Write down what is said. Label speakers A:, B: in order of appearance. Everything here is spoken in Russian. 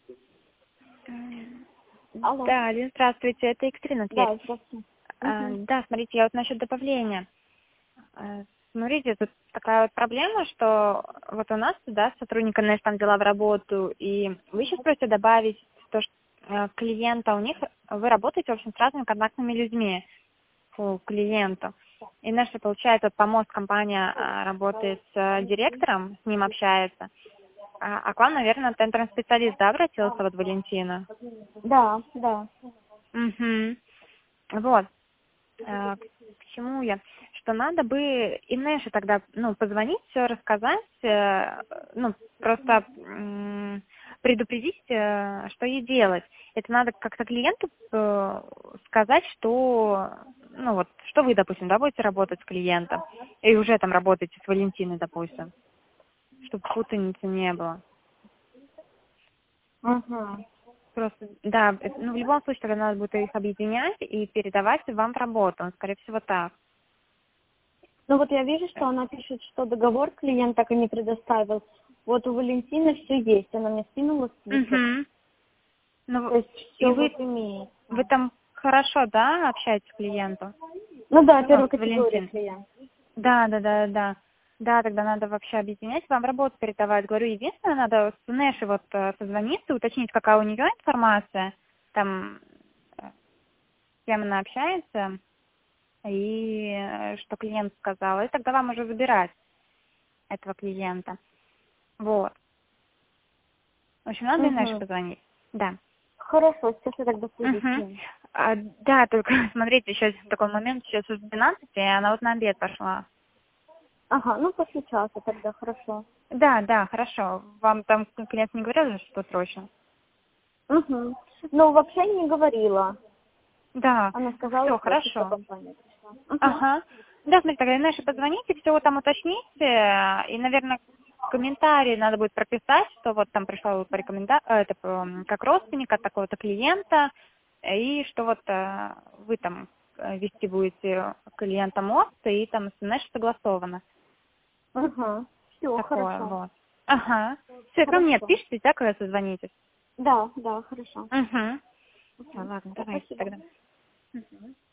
A: Алло.
B: Да, Алина, здравствуйте, это Екатерина Тверь.
A: Да, здравствуйте.
B: Да, смотрите, я вот насчет добавления. Смотрите, тут такая вот проблема, что вот у нас, да, сотрудник НС там взяла в работу, и вы сейчас просите добавить то, что клиента у них, вы работаете, в общем, с разными контактными людьми по клиенту. И наша, получается, помост компания работает с директором, с ним общается. А к вам, наверное, тендерный специалист, да, обратился, вот Валентина?
A: Да, да.
B: Угу. Вот. К чему я? Что надо бы Инеше тогда, позвонить, все рассказать, просто предупредить, что ей делать. Это надо как-то клиенту сказать, что, что вы, допустим, да, будете работать с клиентом, и уже там работаете с Валентиной, допустим, чтобы путаницы не было.
A: Угу.
B: Просто, да, в любом случае тогда надо будет их объединять и передавать вам в работу, скорее всего, так.
A: Ну вот я вижу, что она пишет, что договор клиент так и не предоставил. Вот у Валентины все есть, она мне скинула список.
B: Угу.
A: То есть
B: И
A: все вот
B: вы
A: имеет.
B: там хорошо, да, общаетесь с клиентом?
A: Ну да, первой
B: С
A: категории
B: Валентиной?
A: клиент.
B: Да. Да, тогда надо вообще объединять, вам работу передавать. Говорю, единственное, надо с Нэшей вот созвониться, уточнить, какая у нее информация, там, с кем она общается, и что клиент сказал. И тогда вам уже забирать этого клиента. Вот. В общем, надо и Нэше
A: Угу.
B: позвонить. Да.
A: Хорошо, сейчас я тогда свяжусь с
B: Угу.
A: ним.
B: Да, только смотрите, еще такой момент, сейчас уже 12, и она вот на обед пошла.
A: Ага, ну после часа тогда, хорошо.
B: Да, хорошо. Вам там клиент не говорил, что срочно?
A: Угу. Ну, вообще не говорила.
B: Да,
A: Она сказала,
B: все,
A: что чисто
B: хорошо.
A: компания пришла. Угу.
B: Ага. Да, смотрите, тогда Инессе позвоните, все вот там уточните, и, наверное, комментарий надо будет прописать, что вот там пришла по как родственник от такого-то клиента, и что вот вы там вести будете клиента моста, и там с Инессой согласовано.
A: Угу. Все,
B: Такое
A: хорошо.
B: вот. Ага. Все, ко мне
A: Хорошо.
B: пишите, да, когда созвонитесь.
A: Да, хорошо.
B: Угу. Все,
A: Угу.
B: ладно,
A: Всё,
B: давайте
A: спасибо.
B: тогда. Мгм.